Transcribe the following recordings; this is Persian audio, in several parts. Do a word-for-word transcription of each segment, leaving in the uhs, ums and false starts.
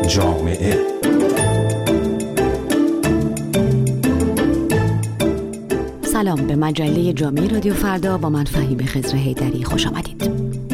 جامعه. سلام، به مجله جامعه رادیو فردا با من فهیم خضر حیدری خوش آمدید.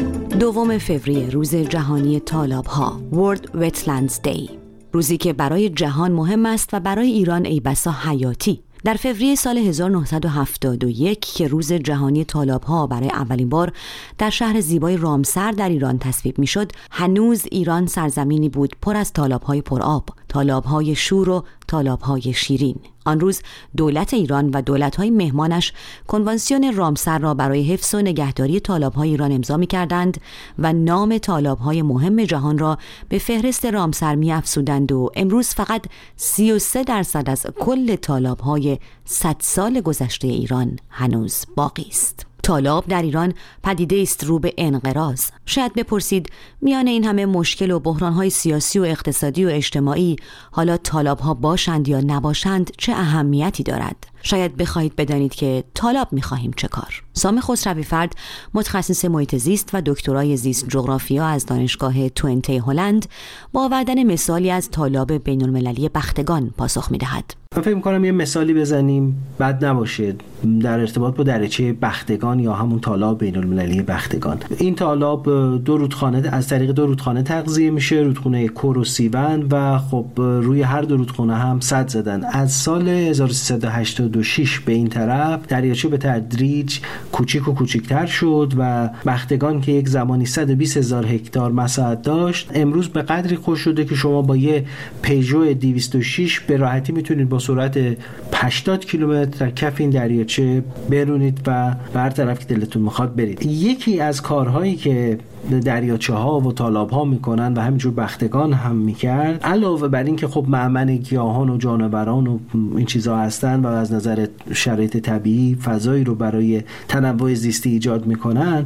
دوم فوریه، روز جهانی تالاب‌ها، World Wetlands Day، روزی که برای جهان مهم است و برای ایران ای بسا حیاتی. در فوریه سال هزار و نهصد و هفتاد و یک که روز جهانی تالاب‌ها برای اولین بار در شهر زیبای رامسر در ایران تصویب می‌شد، هنوز ایران سرزمینی بود پر از تالاب‌های پرآب، تالاب‌های شور و تالاب‌های شیرین. آن روز دولت ایران و دولت‌های مهمانش کنوانسیون رامسر را برای حفظ و نگهداری تالاب‌های ایران امضا می‌کردند و نام تالاب‌های مهم جهان را به فهرست رامسر می‌افزودند و امروز فقط سی و سه درصد از کل تالاب‌های صد سال گذشته ایران هنوز باقی است. تالاب در ایران پدیده است رو به انقراض. شاید بپرسید میان این همه مشکل و بحران‌های سیاسی و اقتصادی و اجتماعی، حالا تالاب‌ها باشند یا نباشند چه اهمیتی دارد؟ شاید بخواهید بدانید که تالاب می‌خواهیم چه کار؟ سام خسروی فرد، متخصص محیط زیست و دکترای زیست جغرافیا از دانشگاه توئنته هلند، با آوردن مثالی از تالاب بین‌المللی بختگان پاسخ می‌دهد. من فکر می‌کنم یه مثالی بزنیم بد نباشه در ارتباط با دریاچه بختگان یا همون تالاب بین‌المللی بختگان. این تالاب دو رودخانه از طریق دو رودخانه تغذیه میشه، رودخونه کور و سیون، و خب روی هر دو رودخانه هم سد زدن. از سال هزار و سیصد و هشتاد و شش به این طرف دریاچه به تدریج کوچیک و کوچیک‌تر شد و بختگان که یک زمانی صد و بیست هزار هکتار مساحت داشت، امروز به قدری خوش شده که شما با یه پیژو دویست و شش به راحتی میتونید با سرعت هشتاد کیلومتر در کف این دریاچه برونید و به هر طرف که دلتون میخواد برید. یکی از کارهایی که دریاچه ها و تالاب ها میکنن و همینجور بختگان هم میکرد، علاوه بر این که خب مأمن گیاهان و جانوران و این چیزها هستن و از نظر شرایط طبیعی فضایی رو برای تنوع زیستی ایجاد میکنن،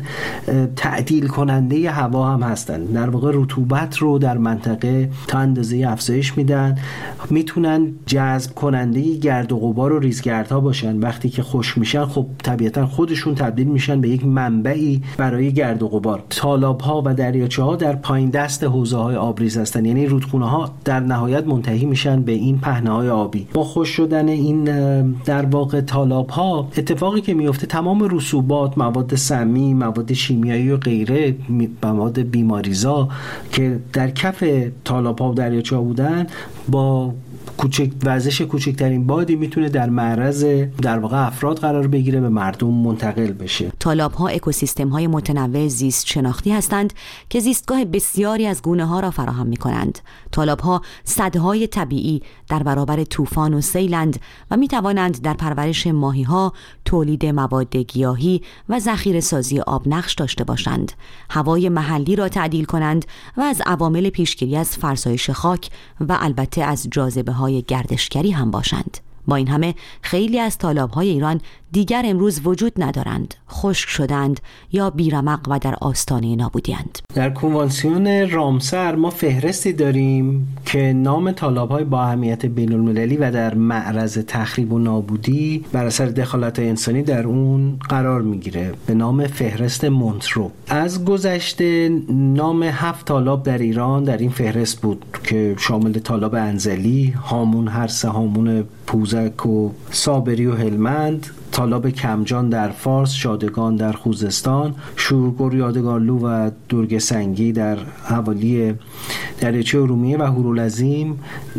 تعدیل کننده هوا هم هستن. در واقع رطوبت رو در منطقه تا اندازه افزایش میدن، میتونن جذب کننده گرد و غبار و ریزگردها باشن. وقتی که خشک میشن خب طبیعتا خودشون تبدیل میشن به یک منبعی برای گرد و غبار. تالاب‌ها و دریاچه‌ها در پایین دست حوضه‌های آبریز هستن، یعنی رودخونه‌ها در نهایت منتهی میشن به این پهنه‌های آبی. با خشک شدن این در واقع تالاب‌ها، اتفاقی که میفته تمام رسوبات، مواد سمی، مواد شیمیایی و غیره، مواد بیماریزا که در کف تالاب‌ها و دریاچه‌ها بودن، با کوچک وزش کوچکترین بادی میتونه در معرض در واقع افراد قرار بگیره، به مردم منتقل بشه. تالاب‌ها اکوسیستم‌های متنوع زیست شناختی هستند که زیستگاه بسیاری از گونه‌ها را فراهم می‌کنند. تالاب‌ها سدهای طبیعی در برابر طوفان و سیلند و می‌توانند در پرورش ماهی‌ها، تولید مواد گیاهی و ذخیره‌سازی آب نقش داشته باشند. هوای محلی را تعدیل کنند و از عوامل پیشگیری از فرسایش خاک و البته از جاذبه‌های گردشگری هم باشند. با این همه خیلی از تالاب‌های ایران دیگر امروز وجود ندارند، خشک شدند یا بیرمق و در آستانه نابودی‌اند. در کنوانسیون رامسر ما فهرستی داریم که نام تالاب‌های با اهمیت بین‌المللی و در معرض تخریب و نابودی بر اثر دخالت‌های انسانی در اون قرار میگیره، به نام فهرست مونترو. از گذشته نام هفت تالاب در ایران در این فهرست بود که شامل تالاب انزلی، هامون هرسه، هامون پوزک و صابری و هلمند، تالاب کمجان در فارس، شادگان در خوزستان، شورگور، یادگارلو و درگ سنگی در حوالی دریاچه ارومیه و هورالعظیم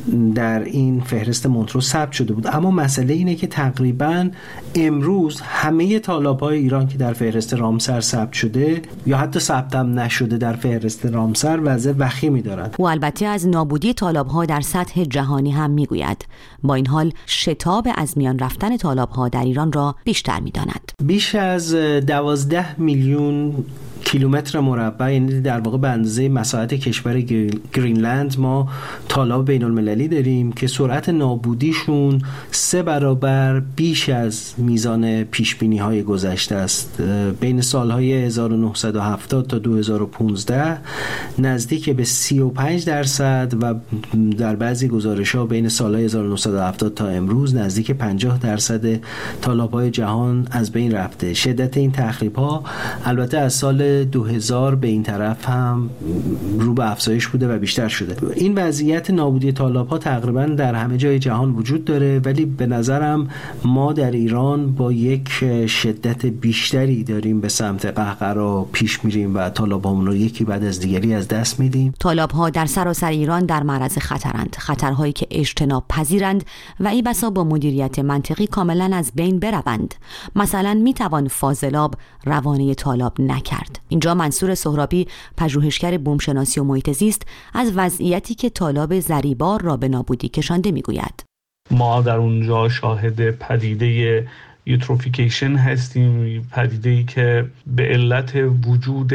در این فهرست مونترو ثبت شده بود. اما مسئله اینه که تقریباً امروز همه تالاب‌های ایران که در فهرست رامسر ثبت شده یا حتی ثبت هم نشده در فهرست رامسر وضع وخیمی دارند. و البته از نابودی تالاب‌ها در سطح جهانی هم میگوید. با این حال شتاب از میان رفتن تالاب‌ها در ایران را بیشتر می‌داند. بیش از دوازده میلیون کیلومتر مربع، یعنی در واقع به اندازه مساحت کشور گرینلند، ما تالاب بین المللی داریم که سرعت نابودیشون سه برابر بیش از میزان پیشبینی های گذشته است. بین سالهای هزار و نهصد و هفتاد تا دو هزار و پانزده نزدیک به سی و پنج درصد و در بعضی گزارش ها بین سالهای هزار و نهصد و هفتاد تا امروز نزدیک پنجاه درصد تالاب های جهان از بین رفته. شدت این تخریب ها البته از سال دو هزار به این طرف هم رو به افزایش بوده و بیشتر شده. این وضعیت نابودی تالاب‌ها تقریبا در همه جای جهان وجود داره، ولی به نظرم ما در ایران با یک شدت بیشتری داریم به سمت قهقرا پیش میریم و تالاب‌هامون رو یکی بعد از دیگری از دست میدیم. تالاب‌ها در سراسر ایران در معرض خطرند، خطرهایی که اجتناب پذیرند و ای بسا با مدیریت منطقی کاملا از بین بروند. مثلا میتوان فاضلاب روانه تالاب نکرد. اینجا منصور سهرابی، پژوهشگر بومشناسی و محیط زیست، از وضعیتی که تالاب زریبار را به نابودی کشانده میگوید. ما در اونجا شاهد پدیده یوتروفیکیشن هستیم، پدیده‌ای که به علت وجود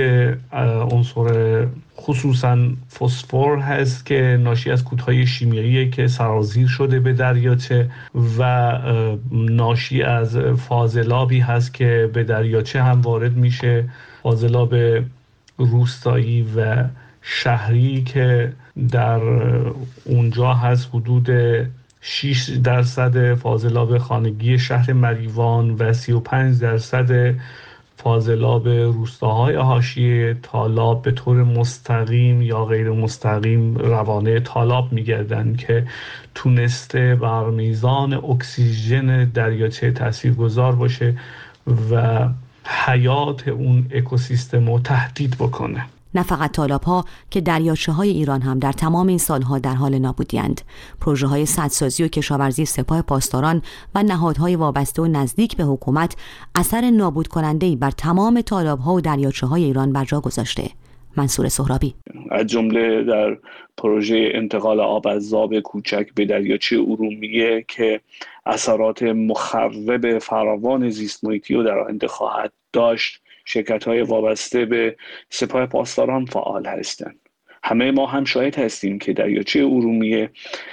عنصر خصوصا فسفر هست که ناشی از کودهای شیمیاییه که سرازیر شده به دریاچه و ناشی از فاضلابی هست که به دریاچه هم وارد میشه، فاضلاب روستایی و شهری که در اونجا هست. حدود شش درصد فاضلاب خانگی شهر مریوان و سی و پنج درصد فاضلاب روستاهای حاشیه تالاب به طور مستقیم یا غیر مستقیم روانه تالاب می‌گردند که تونسته بر میزان اکسیژن دریاچه تاثیرگذار باشه و حیات اون اکوسیستم رو تهدید بکنه. نه فقط تالاب‌ها که دریاچه‌های ایران هم در تمام این سالها در حال نابودی‌اند. پروژه‌های سدسازی و کشاورزی سپاه پاسداران و نهادهای وابسته و نزدیک به حکومت اثر نابود کننده‌ای بر تمام تالاب‌ها و دریاچه‌های ایران بر جا گذاشته. منصور سهرابی: از جمله در پروژه انتقال آب از ذاب کوچک به دریاچه ارومیه که اثرات مخرب فراوان زیست محیطی رو در آینده خواهد داشت، شرکت‌های وابسته به سپاه پاسداران فعال هستند. همه ما هم شاهد هستیم که دریاچه ارومیه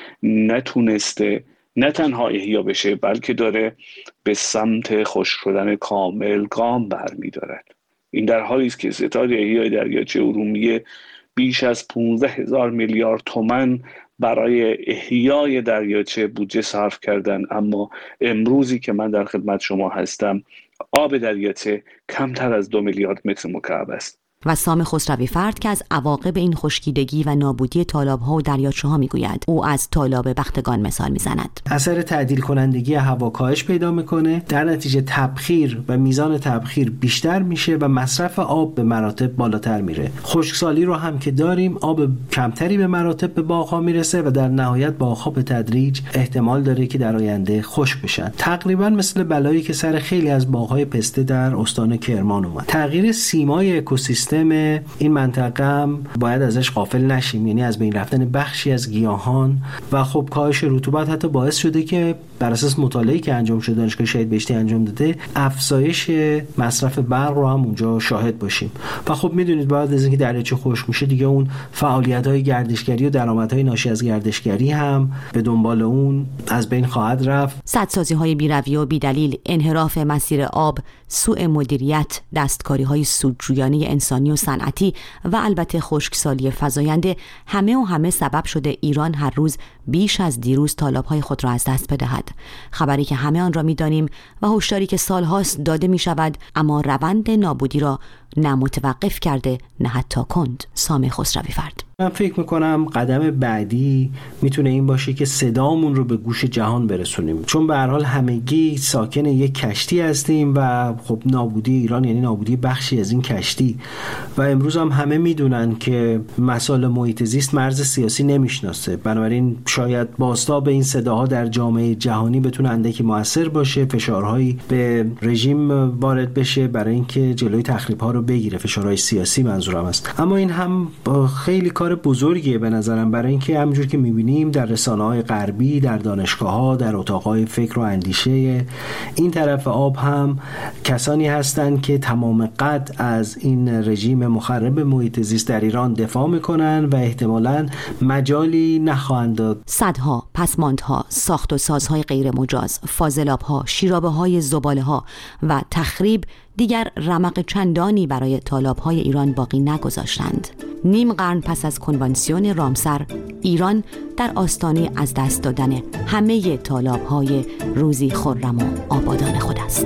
نتونسته نه تنها احیا بشه بلکه داره به سمت خشک شدن کامل گام برمی‌دارد. این در حالی است که ستاد احیای دریاچه ارومیه بیش از پانزده هزار میلیارد تومان برای احیای دریاچه بودجه صرف کردن، اما امروزی که من در خدمت شما هستم آب دریاچه کمتر از دو میلیارد متر مکعب است. و سام خسروی فرد که از عواقب این خشکیدگی و نابودی تالاب‌ها و دریاچه‌ها میگوید. او از تالاب بختگان مثال میزند. اثر تعدیل کنندگی هوا کاهش پیدا میکنه، در نتیجه تبخیر و میزان تبخیر بیشتر میشه و مصرف آب به مراتب بالاتر میره. خشکسالی رو هم که داریم، آب کمتری به مراتب به باغ‌ها میرسه و در نهایت باغ‌ها به تدریج احتمال داره که در آینده خشک بشن. تقریبا مثل بلایی که سر خیلی از باغ‌های پسته در استان کرمان اومد. تغییر سیمای اکوسیستم این منطقه هم باید ازش غافل نشیم، یعنی از بین رفتن بخشی از گیاهان و خب کاهش رطوبت حتی باعث شده که بر اساس مطالعه‌ای که انجام شده، دانشگاه شهید بهشتی انجام داده، افزایش مصرف برق رو هم اونجا شاهد باشیم. و خب میدونید بعد از اینکه دریاچه خشک میشه دیگه اون فعالیت‌های گردشگری و درآمدهای ناشی از گردشگری هم به دنبال اون از بین خواهد رفت. سدسازی‌های بی‌رویه و بی‌دلیل، انحراف مسیر آب، سوء مدیریت، دستکاری‌های سودجویانه انسانی و صنعتی و البته خشکسالی فزاینده همه و همه سبب شده ایران هر روز بیش از دیروز تالاب‌های خود را از دست بدهد. خبری که همه آن را می‌دانیم و هشداری که سال‌هاست داده می‌شود، اما روند نابودی را نه متوقف کرده نه حتی کند. سام خسروی فرد: من فکر میکنم قدم بعدی میتونه این باشه که صدامون رو به گوش جهان برسونیم، چون به هر حال همگی ساکن یک کشتی هستیم و خب نابودی ایران یعنی نابودی بخشی از این کشتی و امروز هم همه میدونن که مسائل محیط زیست مرز سیاسی نمیشناسه. بنابراین شاید بازتاب این صداها در جامعه جهانی بتونه اندکی موثر باشه، فشارهایی به رژیم وارد بشه برای اینکه جلوی تخریب‌ها رو بگیره، فشارهای سیاسی منظورم است. اما این هم خیلی کار بزرگیه به نظرم، برای اینکه همونجور که می‌بینیم در رسانه‌های غربی، در دانشگاه‌ها، در اتاق‌های فکر و اندیشه این طرف آب هم کسانی هستند که تمام قد از این رژیم مخرب محیط زیست در ایران دفاع می‌کنن و احتمالاً مجالی نخواهند داد. صدها، پسماندها، ساخت و سازهای غیر مجاز، فاضلاب‌ها، شیرابه‌های زباله‌ها و تخریب دیگر رمق چندانی برای تالاب‌های ایران باقی نگذاشتند. نیم قرن پس از کنوانسیون رامسر، ایران در آستانه از دست دادن همه تالاب‌های روزی خرم و آبادان خود است.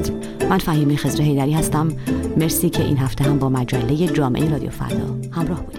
من فهیمه خضر حیدری هستم. مرسی که این هفته هم با مجله جامعه رادیو فردا همراه بودید.